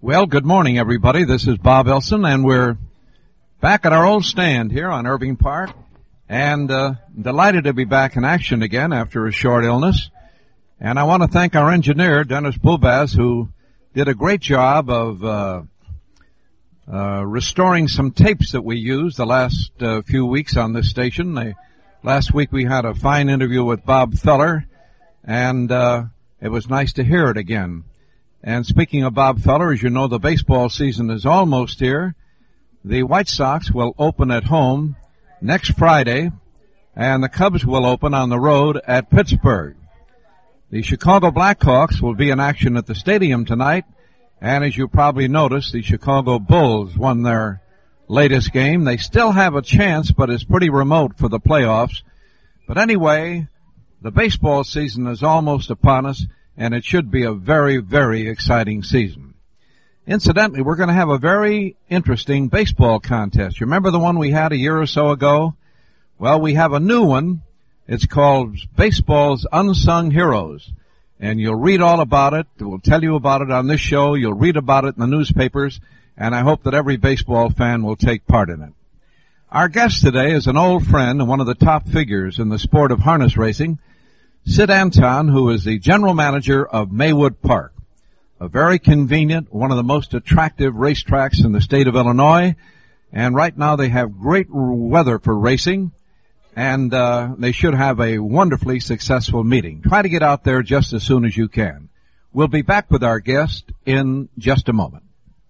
Well, good morning, everybody. This is Bob Elson, and we're back at our old stand here on Irving Park, and delighted to be back in action again after a short illness. And I want to thank our engineer, Dennis Bubas, who did a great job of restoring some tapes that we used the last few weeks on this station. Last week we had a fine interview with Bob Feller, and it was nice to hear it again. And speaking of Bob Feller, as you know, the baseball season is almost here. The White Sox will open at home next Friday, and the Cubs will open on the road at Pittsburgh. The Chicago Blackhawks will be in action at the stadium tonight, and as you probably noticed, the Chicago Bulls won their latest game. They still have a chance, but it's pretty remote for the playoffs. But anyway, the baseball season is almost upon us, and it should be a very, very exciting season. Incidentally, we're going to have a very interesting baseball contest. You remember the one we had a year or so ago? Well, we have a new one. It's called Baseball's Unsung Heroes. And you'll read all about it. We'll tell you about it on this show. You'll read about it in the newspapers. And I hope that every baseball fan will take part in it. Our guest today is an old friend and one of the top figures in the sport of harness racing, Sid Anton, who is the general manager of Maywood Park, a very convenient, one of the most attractive racetracks in the state of Illinois. And right now they have great weather for racing, and they should have a wonderfully successful meeting. Try to get out there just as soon as you can. We'll be back with our guest in just a moment.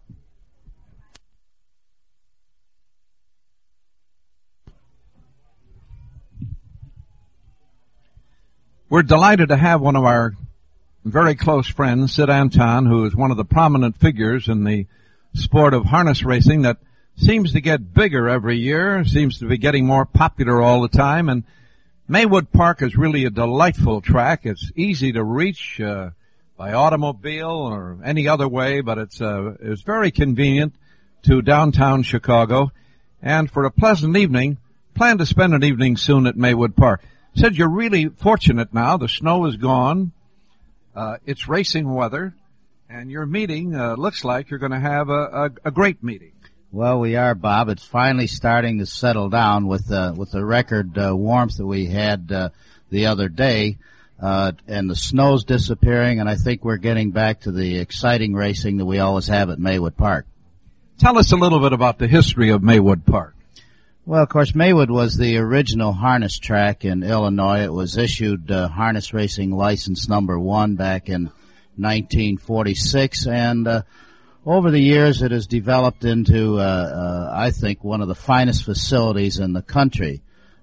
We're delighted to have one of our very close friends, Sid Anton, who is one of the prominent figures in the sport of harness racing that seems to get bigger every year, seems to be getting more popular all the time. And Maywood Park is really a delightful track. It's easy to reach by automobile or any other way, but it's very convenient to downtown Chicago. And for a pleasant evening, plan to spend an evening soon at Maywood Park. Sid, you're really fortunate now. The snow is gone. It's racing weather, and your meeting looks like you're going to have a great meeting. Well, we are, Bob. It's finally starting to settle down with the record warmth that we had the other day, and the snow's disappearing, and I think we're getting back to the exciting racing that we always have at Maywood Park. Tell us a little bit about the history of Maywood Park. Well, of course, Maywood was the original harness track in Illinois. It was issued harness racing license number 1 back in 1946, and over the years it has developed into, I think, one of the finest facilities in the country.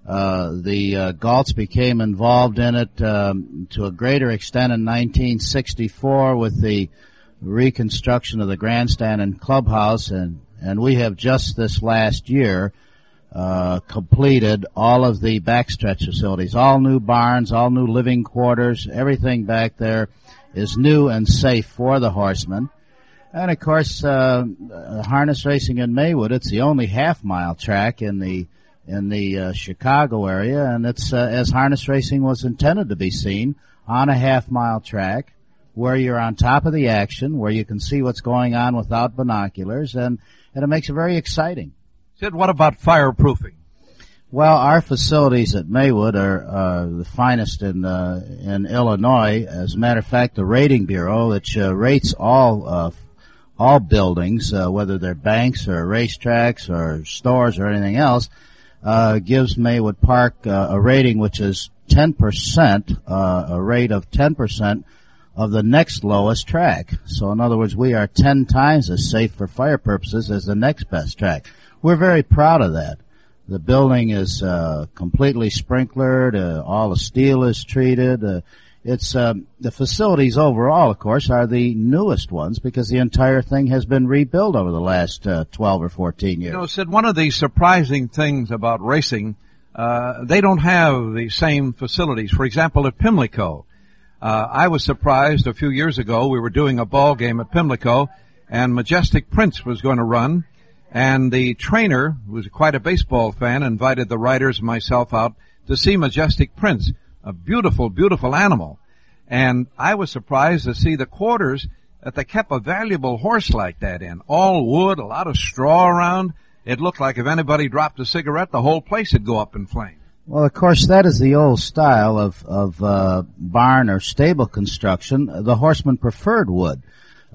The Galts became involved in it to a greater extent in 1964 with the reconstruction of the grandstand and clubhouse, and we have just this last year completed all of the backstretch facilities, all new barns, all new living quarters. Everything back there is new and safe for the horsemen. And of course, harness racing in Maywood, it's the only half-mile track in the Chicago area, and it's as harness racing was intended to be seen, on a half-mile track where you're on top of the action, where you can see what's going on without binoculars, and it makes it very exciting. Sid, what about fireproofing? Well, our facilities at Maywood are the finest in Illinois. As a matter of fact, the Rating Bureau, which rates all buildings, whether they're banks or racetracks or stores or anything else, gives Maywood Park a rating which is 10%, a rate of 10% of the next lowest track. So in other words, we are 10 times as safe for fire purposes as the next best track. We're very proud of that. The building is completely sprinklered. All the steel is treated. It's the facilities overall, of course, are the newest ones because the entire thing has been rebuilt over the last 12 or 14 years. You know, Sid, one of the surprising things about racing, they don't have the same facilities. For example, at Pimlico, I was surprised a few years ago. We were doing a ball game at Pimlico, and Majestic Prince was going to run. And the trainer, who was quite a baseball fan, invited the riders and myself out to see Majestic Prince, a beautiful, beautiful animal. And I was surprised to see the quarters that they kept a valuable horse like that in. All wood, a lot of straw around. It looked like if anybody dropped a cigarette, the whole place would go up in flames. Well, of course, that is the old style of barn or stable construction. The horsemen preferred wood.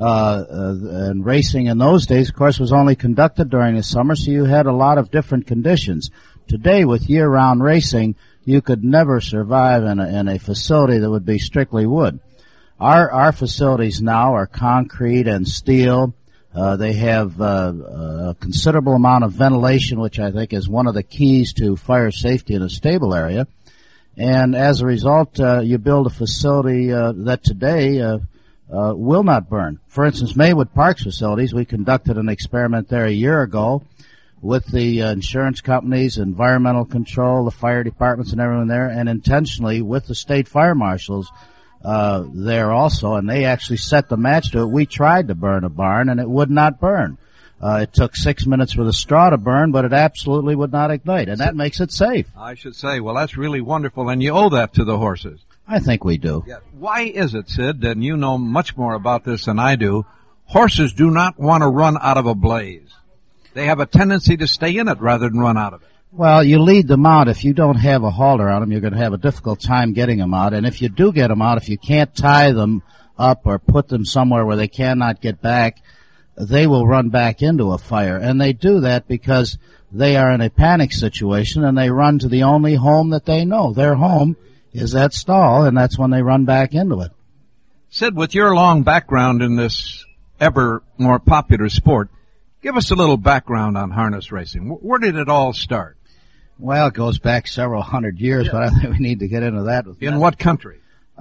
And racing in those days, of course, was only conducted during the summer, so you had a lot of different conditions. Today, with year-round racing, you could never survive in a facility that would be strictly wood. Our facilities now are concrete and steel. They have a considerable amount of ventilation, which I think is one of the keys to fire safety in a stable area. And as a result, you build a facility that today will not burn. For instance, Maywood Park's facilities, we conducted an experiment there a year ago with the insurance companies, environmental control, the fire departments and everyone there, and intentionally with the state fire marshals there also, and they actually set the match to it. We tried to burn a barn, and it would not burn. It took 6 minutes for the straw to burn, but it absolutely would not ignite, and that makes it safe. I should say, well, that's really wonderful, and you owe that to the horses. I think we do. Yeah. Why is it, Sid, and you know much more about this than I do, horses do not want to run out of a blaze? They have a tendency to stay in it rather than run out of it. Well, you lead them out. If you don't have a halter on them, you're going to have a difficult time getting them out. And if you do get them out, if you can't tie them up or put them somewhere where they cannot get back, they will run back into a fire. And they do that because they are in a panic situation, and they run to the only home that they know. Their home is that stall, and that's when they run back into it. Sid, with your long background in this ever more popular sport, give us a little background on harness racing. Where did it all start? Well, it goes back several hundred years, but I think we need to get into that. In what country?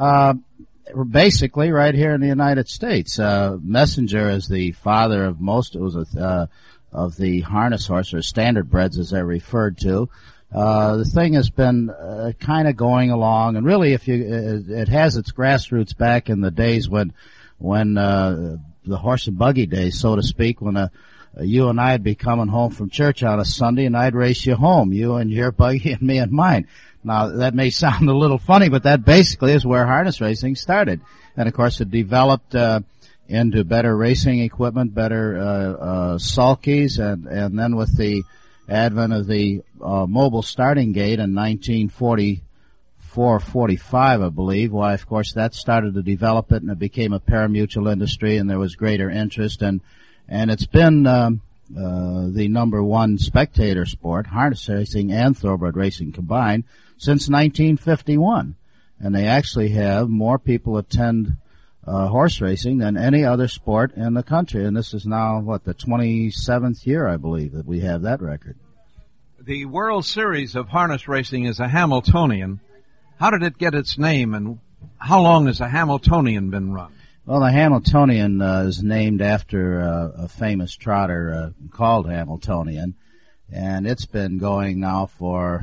Basically, right here in the United States. Messenger is the father of most of the harness horse, or standardbreds as they're referred to. The thing has been kind of going along, and really, it has its grassroots back in the days when the horse and buggy days, so to speak, when you and I'd be coming home from church on a Sunday, and I'd race you home, you and your buggy and me and mine. Now, that may sound a little funny, but that basically is where harness racing started. And, of course, it developed into better racing equipment, better sulkies, and then with the advent of the mobile starting gate in 1944-45, I believe, why, of course, that started to develop it, and it became a pari-mutuel industry, and there was greater interest, and it's been the number one spectator sport, harness racing and thoroughbred racing combined, since 1951. And they actually have more people attend horse racing than any other sport in the country. And this is now, the 27th year, I believe, that we have that record. The World Series of Harness Racing is a Hamiltonian. How did it get its name, and how long has a Hamiltonian been run? Well, the Hamiltonian is named after a famous trotter called Hamiltonian, and it's been going now for,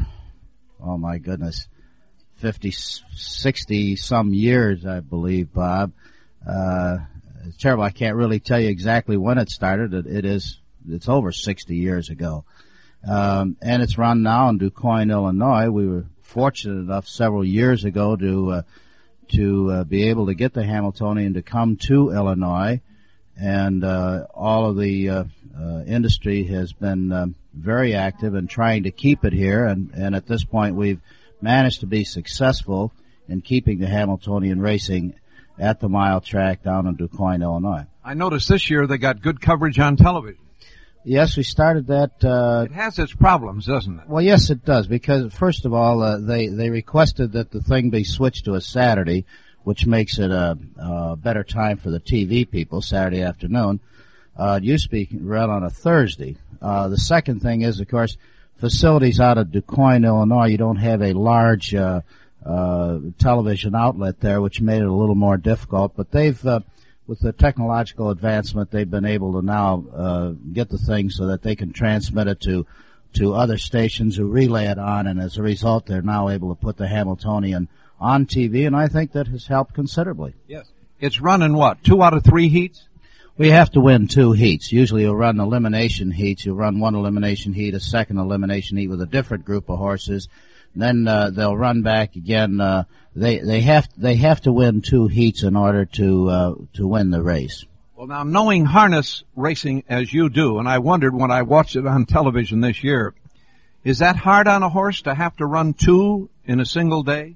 50, 60 some years, I believe, Bob. It's terrible. I can't really tell you exactly when it started. It's over 60 years ago. And it's run now in DuQuoin, Illinois. We were fortunate enough several years ago to be able to get the Hamiltonian to come to Illinois, and all of the industry has been very active in trying to keep it here, and at this point we've managed to be successful in keeping the Hamiltonian racing at the mile track down in DuQuoin, Illinois. I noticed this year they got good coverage on television. Yes, we started that. It has its problems, doesn't it? Well, yes, it does, because first of all, they requested that the thing be switched to a Saturday, which makes it a better time for the TV people, Saturday afternoon. It used to be run on a Thursday. The second thing is, of course, facilities out of DuQuoin, Illinois, you don't have a large television outlet there, which made it a little more difficult, but they've with the technological advancement, they've been able to now get the thing so that they can transmit it to other stations who relay it on, and as a result, they're now able to put the Hamiltonian on TV, and I think that has helped considerably. Yes. It's run in 2 out of 3 heats? We have to win 2 heats. Usually you'll run elimination heats. You'll run one elimination heat, a second elimination heat with a different group of horses. Then they'll run back again. They have to win 2 heats in order to win the race. Well, now, knowing harness racing as you do, and I wondered when I watched it on television this year, is that hard on a horse to have to run two in a single day?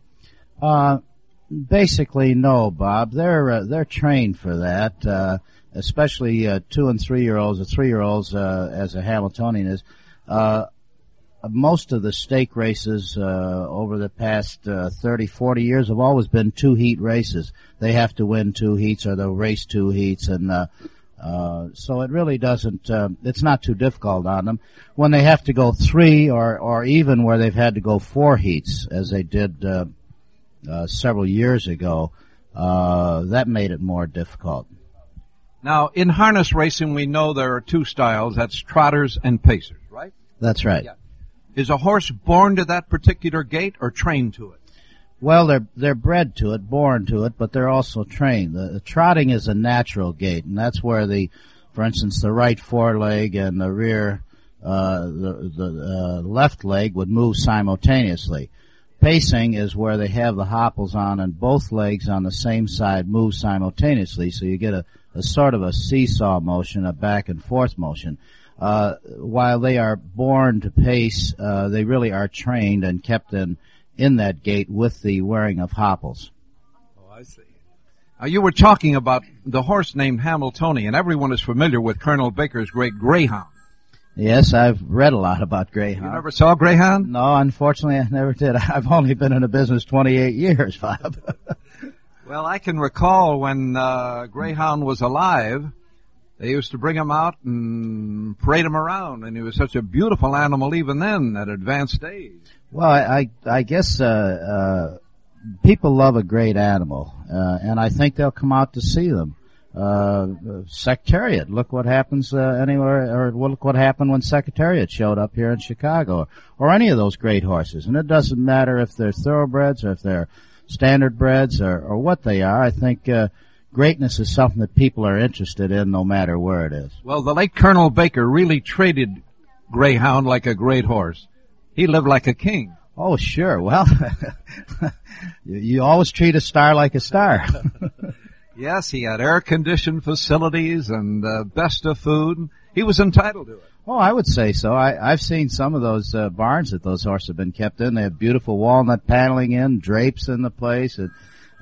Basically, no, Bob. They're trained for that, especially 2- and 3-year-olds, or 3-year-olds, as a Hamiltonian is. Most of the stake races over the past 30, 40 years have always been 2-heat races. They have to win 2 heats or they'll race 2 heats, and so it really doesn't, it's not too difficult on them. When they have to go 3 or even where they've had to go 4 heats, as they did several years ago, that made it more difficult. Now, in harness racing, we know there are 2 styles. That's trotters and pacers, right? That's right. Yeah. Is a horse born to that particular gait or trained to it? Well, they're bred to it, born to it, but they're also trained. The trotting is a natural gait, and that's where for instance, the right foreleg and the rear, the left leg would move simultaneously. Pacing is where they have the hopples on and both legs on the same side move simultaneously, so you get a sort of a seesaw motion, a back and forth motion. While they are born to pace, they really are trained and kept in that gait with the wearing of hopples. Oh, I see. You were talking about the horse named Hamiltonian. Everyone is familiar with Colonel Baker's great Greyhound. Yes, I've read a lot about Greyhound. You never saw Greyhound? No, unfortunately, I never did. I've only been in the business 28 years, Bob. Well, I can recall when Greyhound was alive, they used to bring him out and parade him around, and he was such a beautiful animal even then at advanced age. Well, I guess people love a great animal, and I think they'll come out to see them. Secretariat, look what happens anywhere, or look what happened when Secretariat showed up here in Chicago, or any of those great horses. And it doesn't matter if they're thoroughbreds or if they're standard breds or what they are. I think greatness is something that people are interested in no matter where it is. Well, the late Colonel Baker really treated Greyhound like a great horse. He lived like a king. Oh, sure. Well, you always treat a star like a star. Yes, he had air-conditioned facilities and best of food. He was entitled to it. Oh, I would say so. I've seen some of those barns that those horses have been kept in. They have beautiful walnut paneling in, drapes in the place, and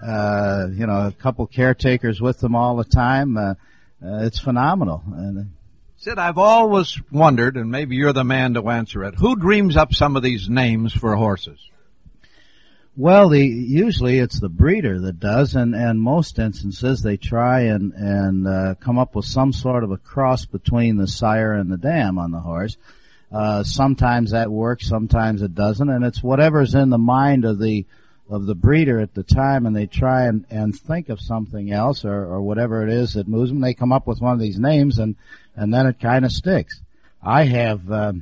a couple caretakers with them all the time. It's phenomenal. Sid, I've always wondered, and maybe you're the man to answer it, who dreams up some of these names for horses? Well, usually it's the breeder that does, and most instances they try and come up with some sort of a cross between the sire and the dam on the horse. Sometimes that works, sometimes it doesn't, and it's whatever's in the mind of the breeder at the time, and they try and think of something else or whatever it is that moves them. They come up with one of these names, and then it kind of sticks. I have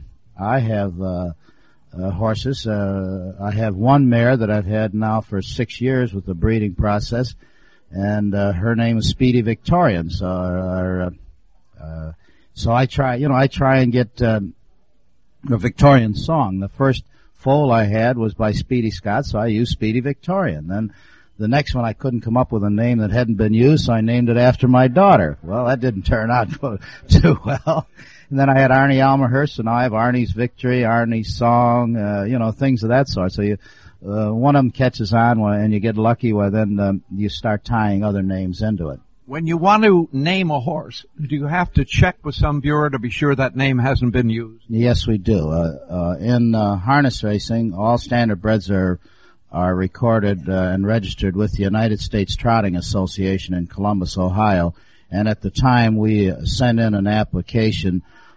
horses. I have one mare that I've had now for 6 years with the breeding process, and her name is Speedy Victorian. So I try and get a Victorian song. The first foal I had was by Speedy Scott, so I used Speedy Victorian. Then the next one I couldn't come up with a name that hadn't been used, so I named it after my daughter. Well, that didn't turn out too well. And then I had Arnie Almerhurst, and now I have Arnie's Victory, Arnie's Song, things of that sort. So one of them catches on, and you get lucky, well, then you start tying other names into it. When you want to name a horse, do you have to check with some bureau to be sure that name hasn't been used? Yes, we do. In harness racing, all standard breds are recorded and registered with the United States Trotting Association in Columbus, Ohio. And at the time we send in an application,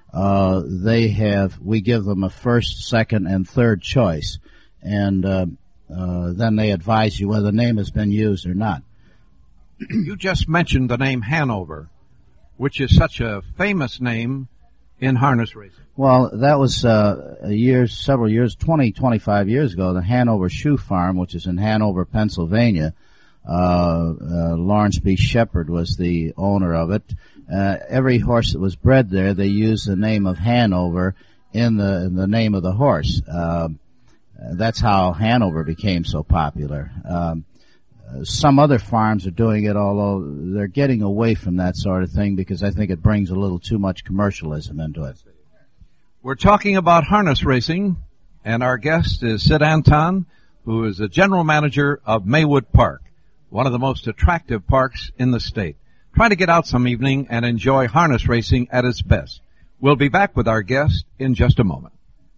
we give them a first, second, and third choice. And then they advise you whether the name has been used or not. You just mentioned the name Hanover, which is such a famous name in harness racing. Well, that was several years, 25 years ago, the Hanover Shoe Farm, which is in Hanover, Pennsylvania. Lawrence B. Shepard was the owner of it. Every horse that was bred there, they used the name of Hanover in the name of the horse. That's how Hanover became so popular. Some other farms are doing it, although they're getting away from that sort of thing because I think it brings a little too much commercialism into it. We're talking about harness racing, and our guest is Sid Anton, who is the general manager of Maywood Park, one of the most attractive parks in the state. Try to get out some evening and enjoy harness racing at its best. We'll be back with our guest in just a moment.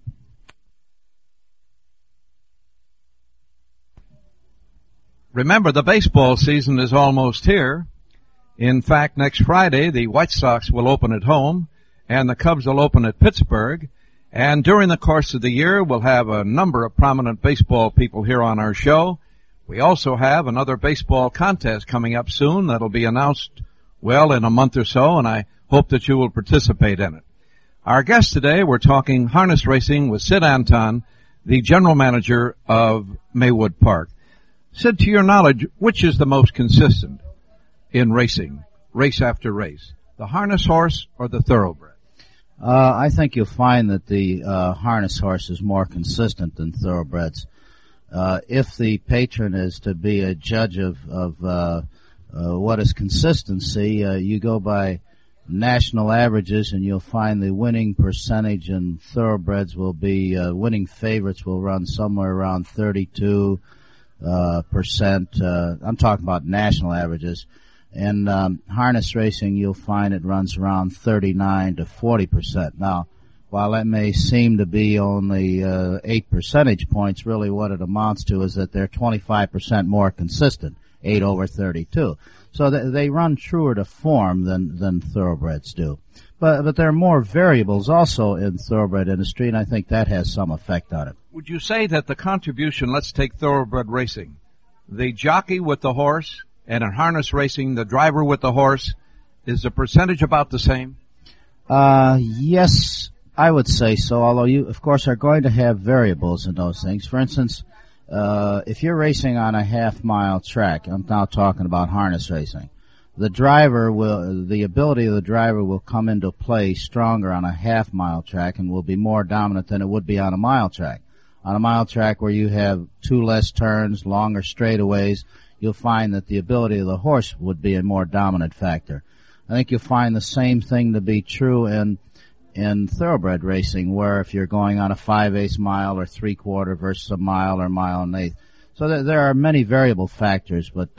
Remember, the baseball season is almost here. In fact, next Friday, the White Sox will open at home, and the Cubs will open at Pittsburgh. And during the course of the year, we'll have a number of prominent baseball people here on our show. We also have another baseball contest coming up soon that'll be announced, well, in a month or so, and I hope that you will participate in it. Our guest today, we're talking harness racing with Sid Anton, the general manager of Maywood Park. Sid, to your knowledge, which is the most consistent in racing, race after race, the harness horse or the thoroughbred? I think you'll find that the harness horse is more consistent than thoroughbreds. If the patron is to be a judge of what is consistency, you go by national averages, and you'll find the winning percentage in thoroughbreds will be winning favorites will run somewhere around 32%. I'm talking about national averages. And harness racing, you'll find it runs around 39 to 40%. Now, while that may seem to be only 8 percentage points, really what it amounts to is that they're 25% more consistent, 8 over 32. So they run truer to form than thoroughbreds do. But there are more variables also in thoroughbred industry, and I think that has some effect on it. Would you say that the contribution, let's take thoroughbred racing, the jockey with the horse, and in harness racing, the driver with the horse, is the percentage about the same? Yes, I would say so, although you, of course, are going to have variables in those things. For instance, if you're racing on a half-mile track, I'm now talking about harness racing, the ability of the driver will come into play stronger on a half-mile track and will be more dominant than it would be on a mile track. On a mile track where you have 2 less turns, longer straightaways, you'll find that the ability of the horse would be a more dominant factor. I think you'll find the same thing to be true in thoroughbred racing, where if you're going on a 5/8 mile or 3/4 versus a mile or mile and eighth. So there are many variable factors, but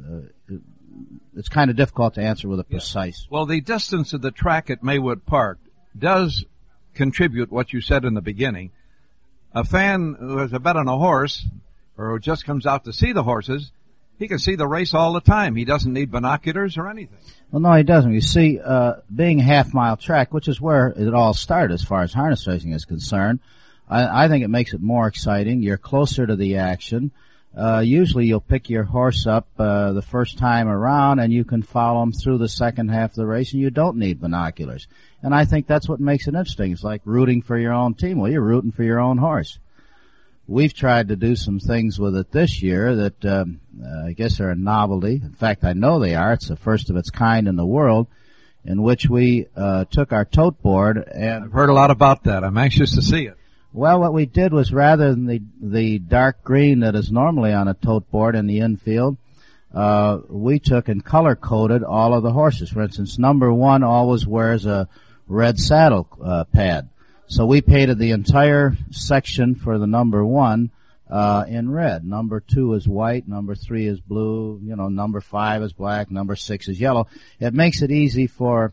it's kind of difficult to answer with a precise. Well, the distance of the track at Maywood Park does contribute what you said in the beginning. A fan who has a bet on a horse or who just comes out to see the horses, he can see the race all the time. He doesn't need binoculars or anything. Well, no, he doesn't. You see, being a half-mile track, which is where it all started as far as harness racing is concerned, I think it makes it more exciting. You're closer to the action. Usually you'll pick your horse up the first time around, and you can follow him through the second half of the race, and you don't need binoculars. And I think that's what makes it interesting. It's like rooting for your own team. Well, you're rooting for your own horse. We've tried to do some things with it this year that I guess are a novelty. In fact, I know they are. It's the first of its kind in the world, in which we took our tote board and... I've heard a lot about that. I'm anxious to see it. Well, what we did was, rather than the dark green that is normally on a tote board in the infield, we took and color-coded all of the horses. For instance, number 1 always wears a red saddle pad. So we painted the entire section for the number 1 in red. Number 2 is white, number 3 is blue, number 5 is black, number 6 is yellow. It makes it easy for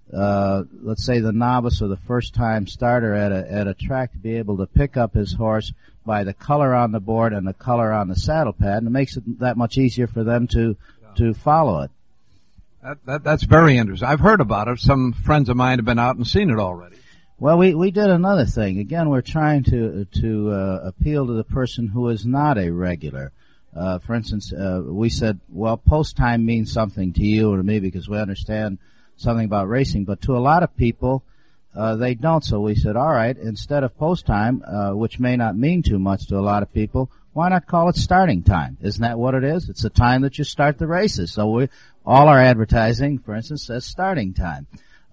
let's say the novice or the first-time starter at a track to be able to pick up his horse by the color on the board and the color on the saddle pad, and it makes it that much easier for them to follow it. That's very interesting. I've heard about it. Some friends of mine have been out and seen it already. Well, we did another thing. Again, we're trying to appeal to the person who is not a regular. For instance, we said, well, post time means something to you and to me because we understand something about racing, but to a lot of people, they don't. So we said, all right, instead of post time, which may not mean too much to a lot of people, why not call it starting time? Isn't that what it is? It's the time that you start the races. So all our advertising, for instance, says starting time.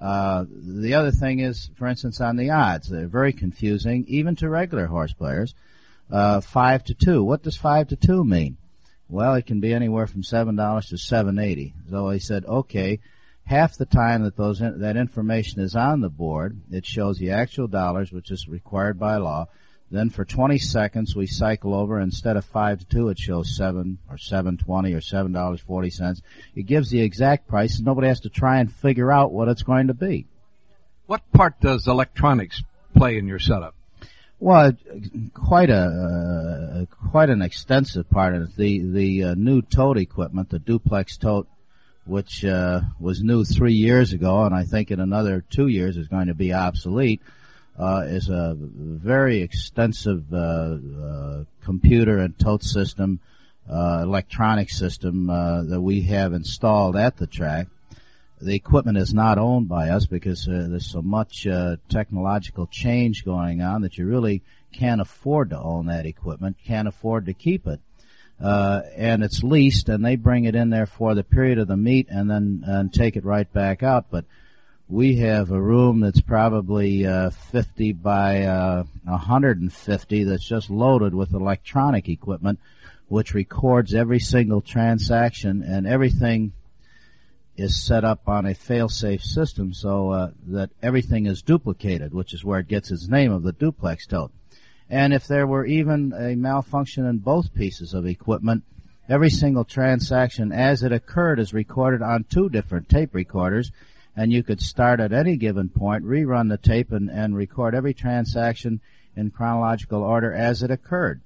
The other thing is, for instance, on the odds, they're very confusing, even to regular horse players. 5-2. What does 5-2 mean? Well, it can be anywhere from $7 to $7.80. So he said, okay, half the time that that information is on the board, it shows the actual dollars, which is required by law. Then for 20 seconds, we cycle over. Instead of 5 to 2, it shows 7 or 7.20 or $7.40. It gives the exact price, and nobody has to try and figure out what it's going to be. What part does electronics play in your setup? Well, quite an extensive part of it. The new tote equipment, the duplex tote, which was new 3 years ago, and I think in another 2 years is going to be obsolete, is a very extensive computer and tote system, electronic system that we have installed at the track. The equipment is not owned by us because there's so much technological change going on that you really can't afford to own that equipment, can't afford to keep it. And it's leased, and they bring it in there for the period of the meet and then take it right back out. But we have a room that's probably 50 by 150 that's just loaded with electronic equipment, which records every single transaction, and everything is set up on a fail-safe system so that everything is duplicated, which is where it gets its name of the duplex tote. And if there were even a malfunction in both pieces of equipment, every single transaction as it occurred is recorded on 2 different tape recorders, and you could start at any given point, rerun the tape, and record every transaction in chronological order as it occurred.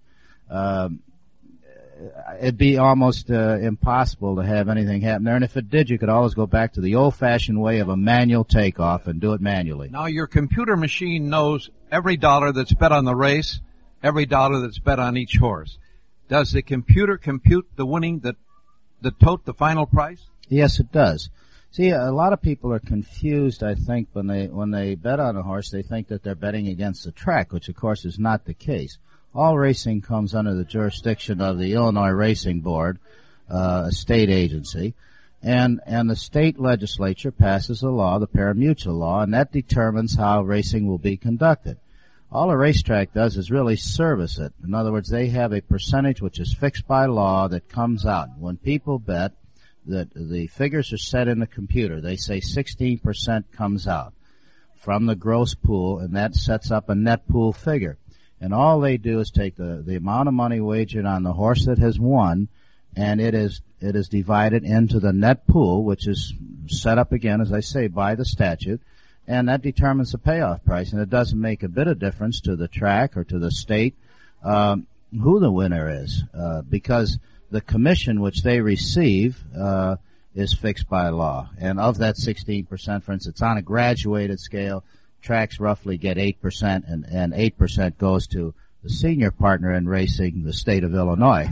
It'd be almost impossible to have anything happen there, and if it did, you could always go back to the old-fashioned way of a manual takeoff and do it manually. Now, your computer machine knows every dollar that's bet on the race, every dollar that's bet on each horse. Does the computer compute the winning, the tote, the final price? Yes, it does. See, a lot of people are confused, I think, when they bet on a horse, they think that they're betting against the track, which, of course, is not the case. All racing comes under the jurisdiction of the Illinois Racing Board, a state agency, and the state legislature passes a law, the parimutuel law, and that determines how racing will be conducted. All a racetrack does is really service it. In other words, they have a percentage which is fixed by law that comes out. When people bet, that the figures are set in the computer. They say 16% comes out from the gross pool, and that sets up a net pool figure. And all they do is take the amount of money wagered on the horse that has won, and it is divided into the net pool, which is set up again, as I say, by the statute, and that determines the payoff price. And it doesn't make a bit of difference to the track or to the state who the winner is, because the commission which they receive is fixed by law. And of that 16%, for instance, on a graduated scale, tracks roughly get 8%, and 8% goes to the senior partner in racing, the state of Illinois.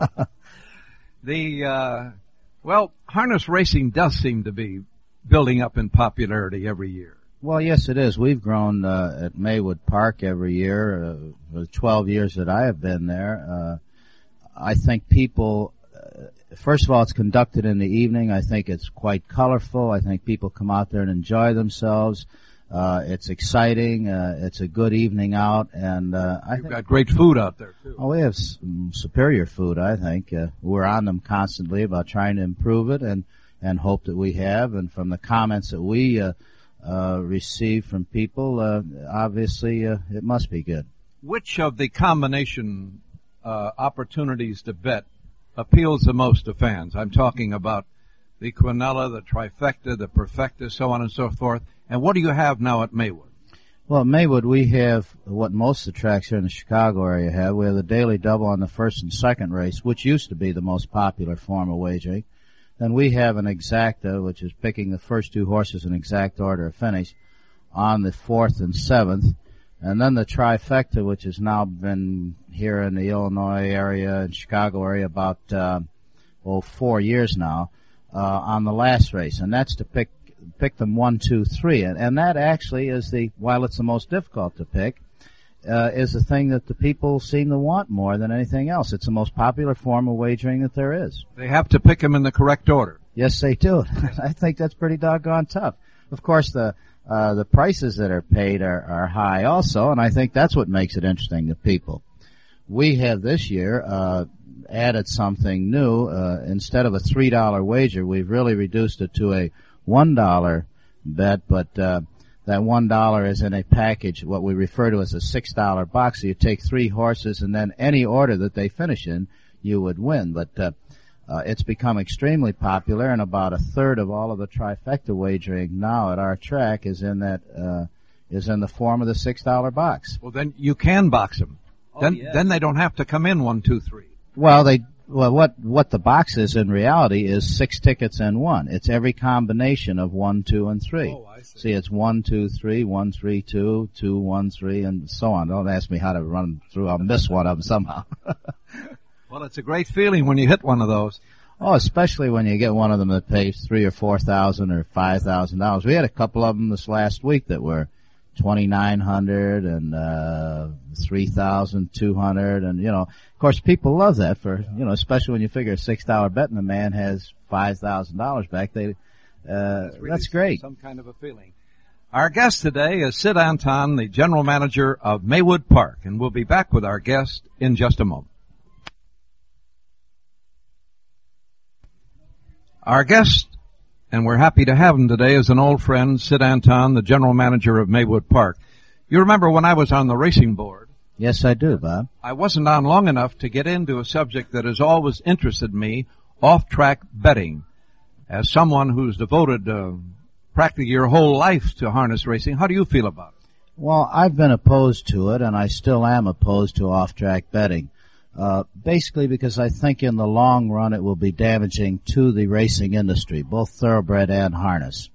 Well, harness racing does seem to be building up in popularity every year. Well, yes, it is. We've grown at Maywood Park every year. For the 12 years that I have been there, I think people, first of all, it's conducted in the evening. I think it's quite colorful. I think people come out there and enjoy themselves. It's exciting. It's a good evening out, and You've got great food out there too. Oh, we have some superior food, I think. We're on them constantly about trying to improve it, and hope that we have. And from the comments that we receive from people, obviously it must be good. Which of the combination opportunities to bet appeals the most to fans? I'm talking about the Quinella, the Trifecta, the Perfecta, so on and so forth. And what do you have now at Maywood? Well, at Maywood, we have what most of the tracks here in the Chicago area have. We have the daily double on the first and second race, which used to be the most popular form of wagering. Then we have an exacta, which is picking the first 2 horses in exact order of finish, on the 4th and 7th. And then the Trifecta, which has now been here in the Illinois area and Chicago area about 4 years now, on the last race. And that's to pick them 1, 2, 3. And that actually is while it's the most difficult to pick, is the thing that the people seem to want more than anything else. It's the most popular form of wagering that there is. They have to pick them in the correct order. Yes, they do. I think that's pretty doggone tough. Of course, the prices that are paid are high also, and I think that's what makes it interesting to people. we have this year added something new. Instead of a $3 wager, we've really reduced it to a $1 bet, but that $1 is in a package, what we refer to as a $6 box. So you take 3 horses, and then any order that they finish in, you would win. But it's become extremely popular, and about a third of all of the trifecta wagering now at our track is in the form of the $6 box. Well, then you can box them. Then they don't have to come in 1, 2, 3. Well, what the box is in reality is 6 tickets in one. It's every combination of 1, 2, and 3. Oh, I see. See, it's 1, 2, 3, 1, 3, 2, 2, 1, 3, and so on. Don't ask me how to run through. I'll miss one of them somehow. Well, it's a great feeling when you hit one of those. Oh, especially when you get one of them that pays $3,000 or $4,000 or $5,000. We had a couple of them this last week that were $2,900 and $3,200, and of course, people love that for especially when you figure a $6 bet and the man has $5,000 back. That's great. Some kind of a feeling. Our guest today is Sid Anton, the general manager of Maywood Park, and we'll be back with our guest in just a moment. Our guest, and we're happy to have him today, is an old friend, Sid Anton, the general manager of Maywood Park. You remember when I was on the racing board? Yes, I do, Bob. I wasn't on long enough to get into a subject that has always interested me, off-track betting. As someone who's devoted practically your whole life to harness racing, how do you feel about it? Well, I've been opposed to it, and I still am opposed to off-track betting. Basically because I think in the long run it will be damaging to the racing industry, both thoroughbred and harness.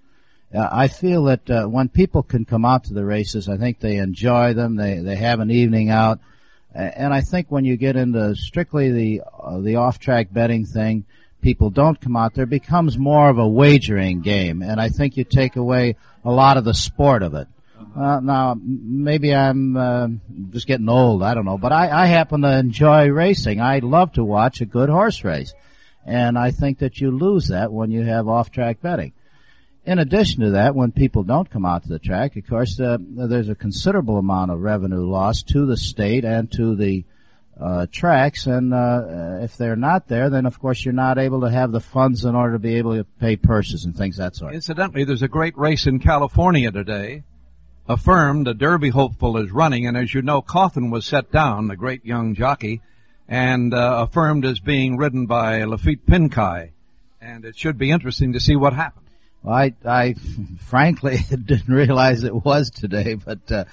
I feel that when people can come out to the races, I think they enjoy them, they have an evening out, and I think when you get into strictly the off-track betting thing, people don't come out. There becomes more of a wagering game, and I think you take away a lot of the sport of it. Now, maybe I'm just getting old, I don't know, but I happen to enjoy racing. I love to watch a good horse race, and I think that you lose that when you have off-track betting. In addition to that, when people don't come out to the track, of course, there's a considerable amount of revenue loss to the state and to the tracks, and if they're not there, then of course you're not able to have the funds in order to be able to pay purses and things of that sort. Incidentally, there's a great race in California today. Affirmed, a Derby hopeful, is running, and as you know, Coffin was set down, the great young jockey, and Affirmed is being ridden by Lafitte Pincay, and it should be interesting to see what happens. Well, I frankly didn't realize it was today, but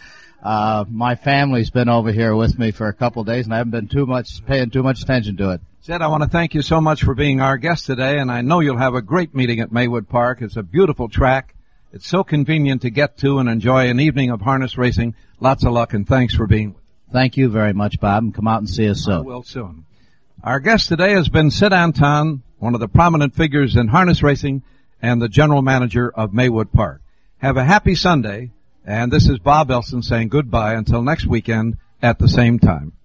my family's been over here with me for a couple of days, and I haven't been paying too much attention to it. Sid, I want to thank you so much for being our guest today, and I know you'll have a great meeting at Maywood Park. It's a beautiful track. It's so convenient to get to and enjoy an evening of harness racing. Lots of luck, and thanks for being with us. Thank you very much, Bob, and come out and see us soon. I will soon. Our guest today has been Sid Anton, one of the prominent figures in harness racing and the general manager of Maywood Park. Have a happy Sunday, and this is Bob Elson saying goodbye until next weekend at the same time.